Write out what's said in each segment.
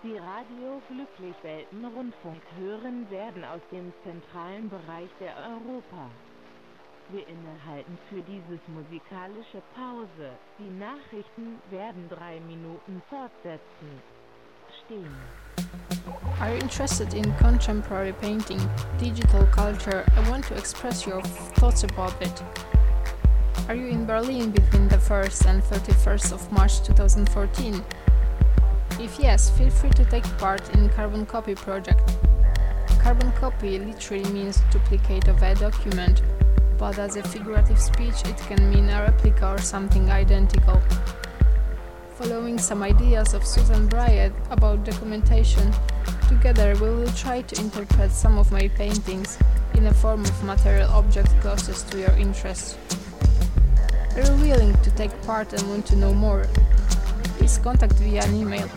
die Radio Glücklich-Welten Rundfunk hören, werden aus dem zentralen Bereich der Europa. Wir innehalten für dieses musikalische Pause. Die Nachrichten werden 3 Minuten fortsetzen. Stehen. Are you interested in contemporary painting, digital culture, and want to express your thoughts about it? Are you in Berlin between the 1st and 31st of March 2014? If yes, feel free to take part in Carbon Copy project. Carbon copy literally means duplicate of a document, but as a figurative speech it can mean a replica or something identical. Following some ideas of Susan Bryant about documentation, together we will try to interpret some of my paintings in a form of material object closest to your interests. Are you willing to take part and want to know more? Please contact via an email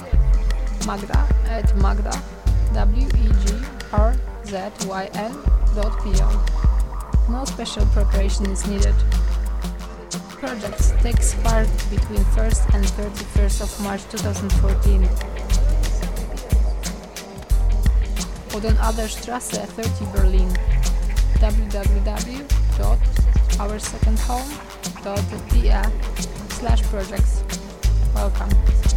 magda@magda.pl. No special preparation is needed. Project takes part between 1st and 31st of March 2014. Odenaderstrasse 30 Berlin. www.oursecondhome.de/projects. Welcome.